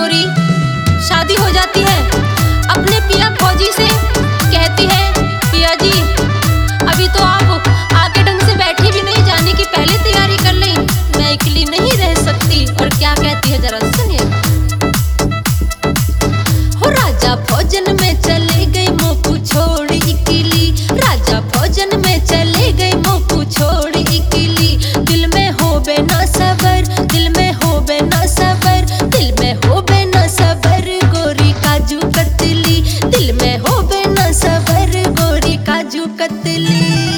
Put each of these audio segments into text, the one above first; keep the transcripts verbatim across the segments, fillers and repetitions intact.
गोरी शादी हो जाती है, अपने पिया फौजी से कहती है पिया जी अभी तो आप आके ढंग से बैठी भी नहीं, जाने की पहले तैयारी कर लें, मैं अकेली नहीं रह सकती। और क्या कहती है जरा सुनिए। हो राजा भोजन में चले गए मोकू छोड़ इकली, राजा भोजन में चले गए मोकू छोड़ इकली। दिल में हो बेना सबर, दिल में हो बेना सबर, दिल में हो बेना सबर गोरी काजू कतली, दिल में हो बेना सबर गोरी काजू कतली।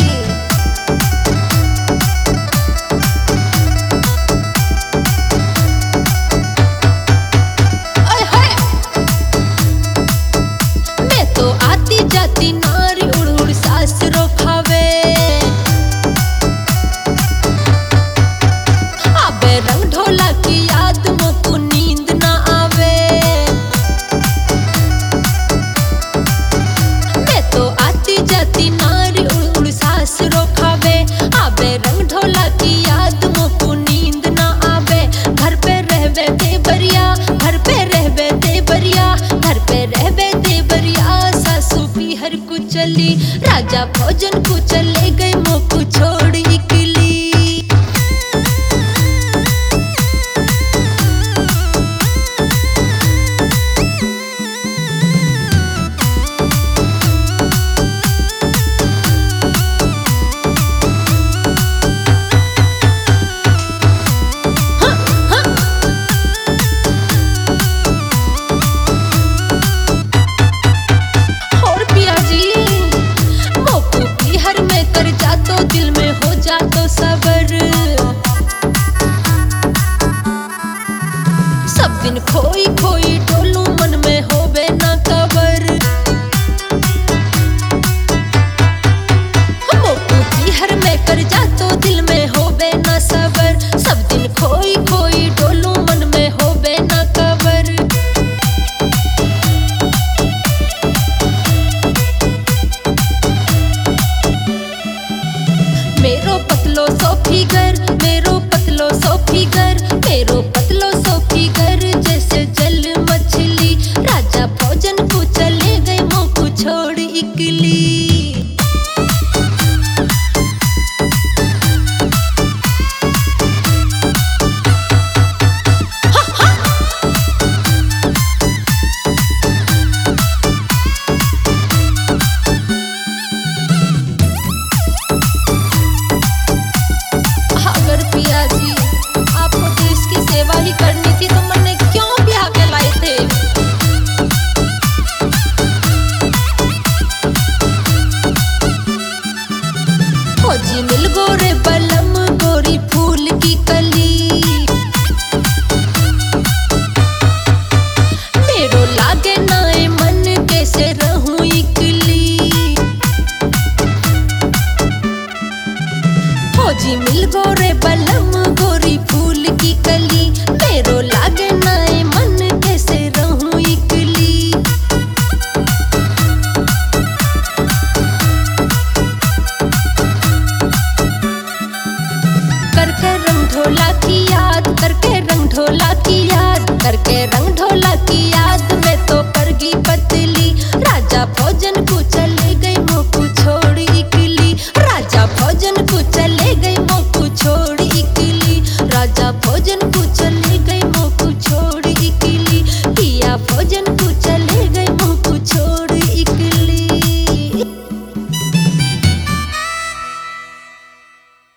जाती नारी उड़ उड़ सासरो खावे, आबे रंग ढोला की याद मोकू नींद ना आवे। मैं तो आती जाती नारी उड़ उड़ सासरो खावे, आबे रंग ढोला की याद मोकू नींद ना आवे। घर पे रहवे दे बरिया, घर पे रहवे दे बरिया, घर पे रहवे दे बरिया, सासू पीहर को चली, राजा भोजन को चले गए मोकू छोड़ इकली। तो दिल में हो जा तो सबर, सब दिन खोई खोई डोलू मन में होवे ना कबर। मोकू पीहर में कर जा तो दिल में होवे ना सबर, सब दिन खोई खोई डोलू मन में होवे ना कबर। मेरो पतलो सो फिगर, मेरो पतलो सो फिगर, मेरो पतलो सो फिगर जैसे जल मछली, राजा भोजन को चले गए मोकू छोड़ इकली। पिया जी आपको देश की सेवा ही करनी थी तो मैंने क्यों ब्याह के लाए थे। फौजी मिल गोरे बलम गोरी फूल की कली, मेरो लागे नाए मन कैसे रहूं इकली। फौजी मिल गोरे बलम गोरी फूल की कली, मेरो लागे नाए मन कैसे रहूं इकली। करके रंग ढोला की याद, करके रंग ढोला की याद, करके रंग ढोला की याद में तो करगी पति